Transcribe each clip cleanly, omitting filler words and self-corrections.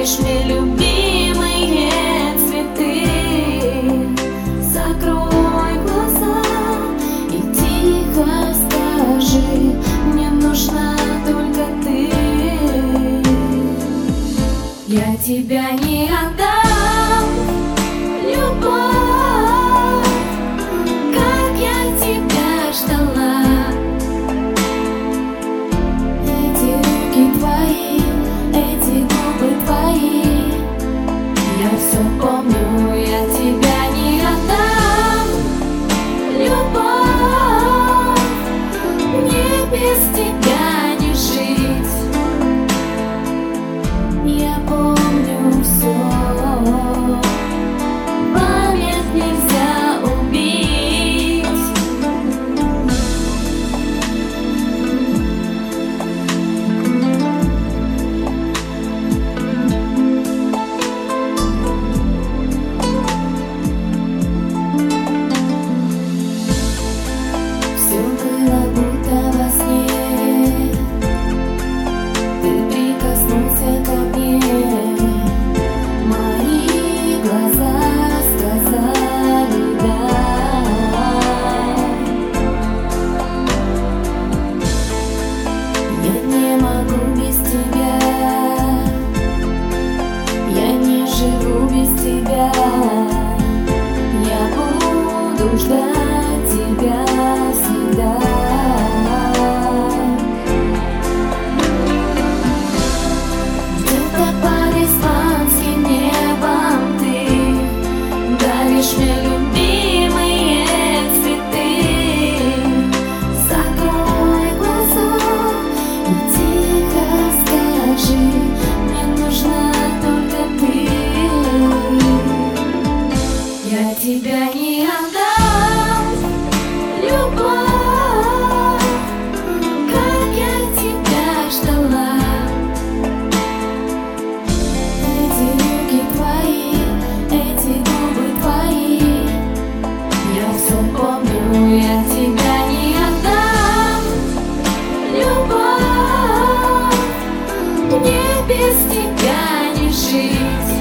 даришь мне любимые цветы. Закрой глаза и тихо скажи: мне нужна только ты. Я тебя не отдам, любовь, как я тебя ждала. Эти руки твои, эти губы твои, я все помню, я тебя не отдам, любовь, мне без тебя не жить. Я помню все, память нельзя убить. Все было будто во сне, ты прикоснулся ко мне. Мои глаза сказали да. Я не могу без тебя, я не живу без тебя. Я буду ждать тебя всегда. Где-то под испанским небом ты даришь мне любимые цветы. Закрой глаза и тихо скажи: мне нужна только ты. Я тебя не отдам, любовь, как я тебя ждала. Эти руки твои, эти губы твои, я все помню, я тебя не отдам, любовь, мне без тебя не жить.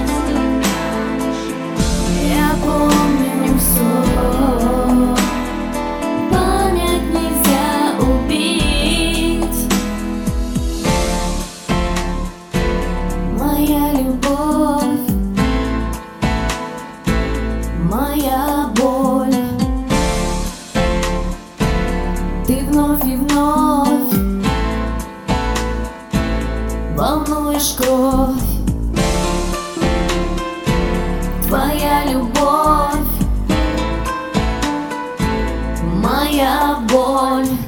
Я помню все, память нельзя убить. Моя любовь, моя боль, ты вновь и вновь волнуешь кровь. Твоя любовь, моя боль.